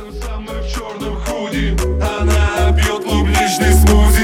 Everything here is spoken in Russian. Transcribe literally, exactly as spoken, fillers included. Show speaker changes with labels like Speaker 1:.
Speaker 1: Самый в черном худи, она пьет клубничный смузи.